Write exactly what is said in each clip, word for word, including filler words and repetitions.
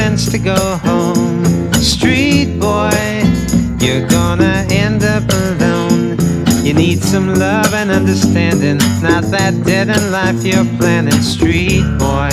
sense to go home. Street boy, you're gonna end up alone. You need some love and understanding, not that dead in life you're planning. Street boy,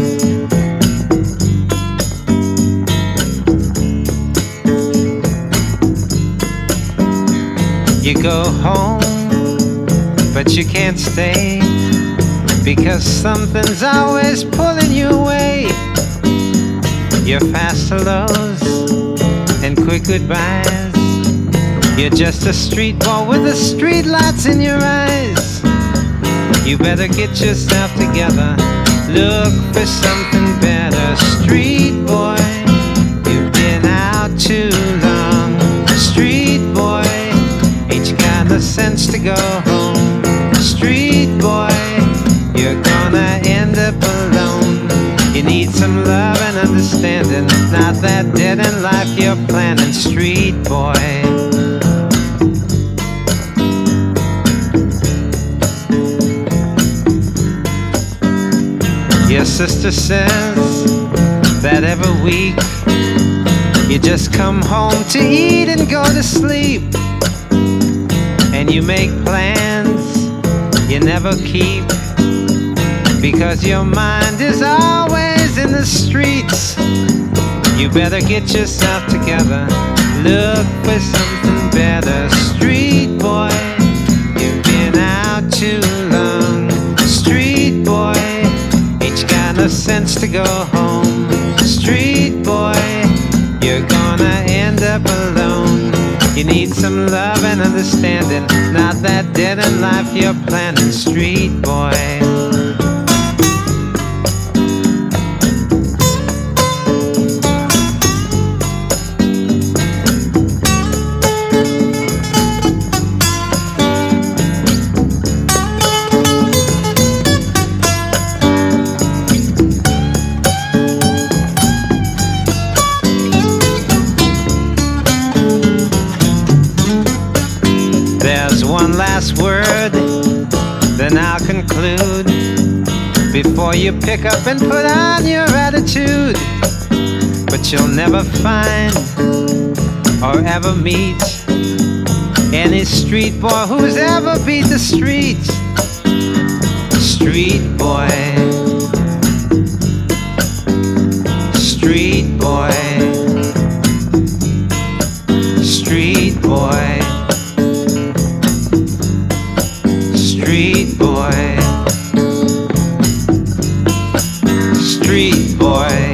you go home, but you can't stay, because something's always pulling you away. You're fast hellos and quick goodbyes. You're just a street boy with the street lights in your eyes. You better get yourself together, look for something better. Street boy, you've been out too long. Street boy, ain't you got the sense to go home? Street boy, you're gonna end up alone. You need some love and understanding, not that dead in life you're planning. Street boy, your sister says that every week you just come home to eat and go to sleep, and you make plans you never keep, because your mind is always in the streets. You better get yourself together, look for something better. Street boy, you've been out too long. Street boy, ain't you got no sense to go home? Street boy, you're gonna end up alone. You need some love and understanding, not that dead in life you're planning. Street boy, one last word, then I'll conclude, before you pick up and put on your attitude. But you'll never find or ever meet any street boy who's ever beat the streets. Street boy, street boy, street boy, street boy, street boy.